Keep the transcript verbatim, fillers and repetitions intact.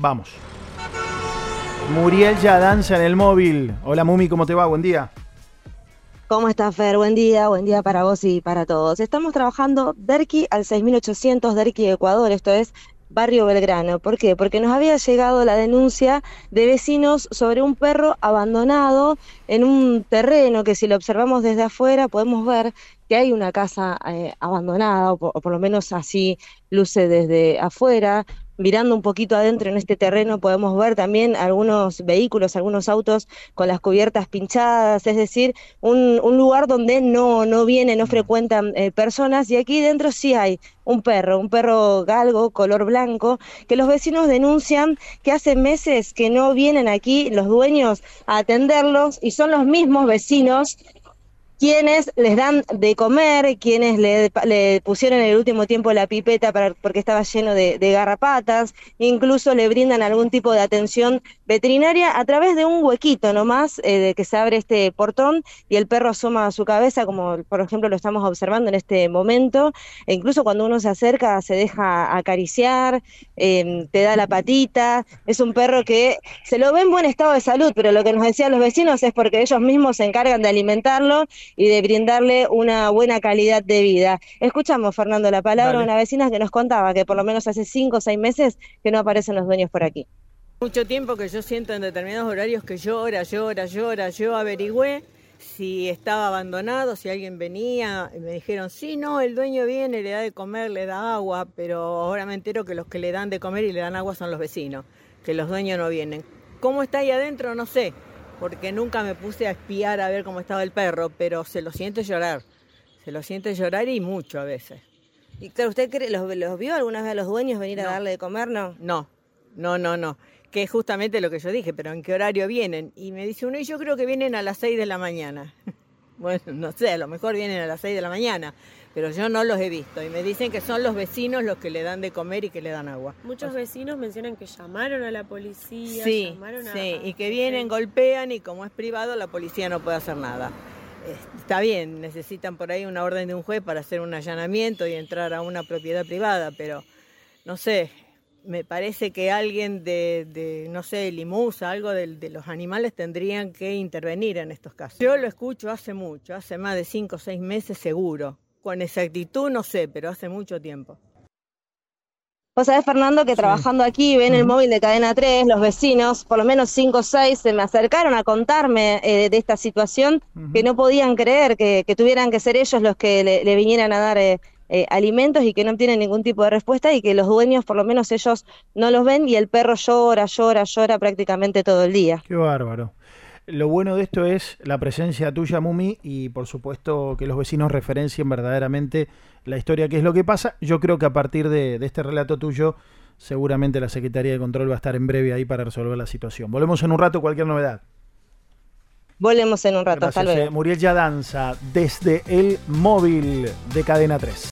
Vamos. Muriel ya danza en el móvil. Hola Mumi, ¿cómo te va? Buen día. ¿Cómo estás, Fer? Buen día, buen día para vos y para todos. Estamos trabajando Derqui al seis mil ochocientos, Derqui, Ecuador, esto es Barrio Belgrano. ¿Por qué? Porque nos había llegado la denuncia de vecinos sobre un perro abandonado en un terreno que, si lo observamos desde afuera, podemos ver que hay una casa eh, abandonada, o por, o por lo menos así luce desde afuera. Mirando un poquito adentro en este terreno podemos ver también algunos vehículos, algunos autos con las cubiertas pinchadas, es decir, un, un lugar donde no, no vienen, no frecuentan eh, personas, y aquí dentro sí hay un perro, un perro galgo, color blanco, que los vecinos denuncian que hace meses que no vienen aquí los dueños a atenderlos, y son los mismos vecinos quienes les dan de comer, quienes le, le pusieron en el último tiempo la pipeta para, porque estaba lleno de, de garrapatas, incluso le brindan algún tipo de atención veterinaria a través de un huequito nomás, eh, de que se abre este portón y el perro asoma su cabeza, como por ejemplo lo estamos observando en este momento, e incluso cuando uno se acerca se deja acariciar, eh, te da la patita. Es un perro que se lo ve en buen estado de salud, pero lo que nos decían los vecinos es porque ellos mismos se encargan de alimentarlo y de brindarle una buena calidad de vida. Escuchamos, Fernando, la palabra Dale. de una vecina que nos contaba que por lo menos hace cinco o seis meses que no aparecen los dueños por aquí. Mucho tiempo que yo siento en determinados horarios que llora, llora, llora. Yo averigüé si estaba abandonado, si alguien venía, y me dijeron, sí, no, el dueño viene, le da de comer, le da agua, pero ahora me entero que los que le dan de comer y le dan agua son los vecinos, que los dueños no vienen. ¿Cómo está ahí adentro? No sé, porque nunca me puse a espiar a ver cómo estaba el perro, pero se lo siente llorar, se lo siente llorar y mucho a veces. Y claro, ¿usted cree, los, los vio alguna vez a los dueños venir No. a darle de comer, no? No, no, no, no, que es justamente lo que yo dije, pero ¿en qué horario vienen? Y me dice uno, y yo creo que vienen a las seis de la mañana. Bueno, no sé, a lo mejor vienen a las seis de la mañana, pero yo no los he visto. Y me dicen que son los vecinos los que le dan de comer y que le dan agua. Muchos vecinos mencionan que llamaron a la policía, Sí, llamaron a... sí, y que vienen, golpean, y como es privado, la policía no puede hacer nada. Está bien, necesitan por ahí una orden de un juez para hacer un allanamiento y entrar a una propiedad privada, pero no sé, me parece que alguien de, de no sé, Limusa, algo de, de los animales tendrían que intervenir en estos casos. Yo lo escucho hace mucho, hace más de cinco o seis meses seguro. Con exactitud no sé, pero hace mucho tiempo. Vos sabés, Fernando, que Sí. trabajando aquí, ven el Ujú. móvil de Cadena tres, los vecinos, por lo menos cinco o seis, se me acercaron a contarme eh, de esta situación, Ujú. que no podían creer que, que tuvieran que ser ellos los que le, le vinieran a dar eh, eh, alimentos, y que no tienen ningún tipo de respuesta, y que los dueños, por lo menos ellos, no los ven, y el perro llora, llora, llora prácticamente todo el día. Qué bárbaro. Lo bueno de esto es la presencia tuya, Mumi, y por supuesto que los vecinos referencien verdaderamente la historia, qué es lo que pasa. Yo creo que a partir de, de este relato tuyo, seguramente la Secretaría de Control va a estar en breve ahí para resolver la situación. Volvemos en un rato, cualquier novedad. Volvemos en un rato, hasta Gracias. luego. eh, Muriel ya danza desde el móvil de Cadena tres.